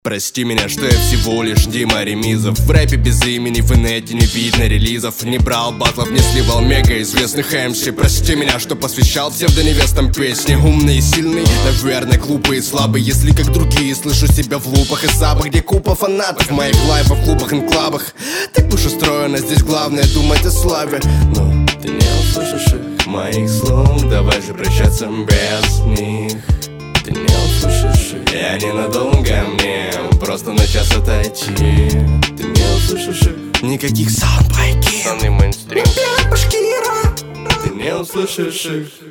Прости меня, что я всего лишь Дима Ремизов. В рэпе без имени, в инете не видно релизов. Не брал батлов, не сливал мега известных МС. Прости меня, что посвящал псевдоневестам песни. Умный и сильный, наверное, глупый и слабый. Если как другие, слышу себя в лупах и сабах, где купа фанатов моих лайвов в клубах и клабах. Так уж устроено, здесь главное думать о славе. Но ты не услышишь их, моих слов. Давай же прощаться без них. Ты не услышишь их, я ненадолго, мне просто на час отойти. Ты не услышишь их, никаких саундбайки, Санный мейнстрим. Ты не услышишь их.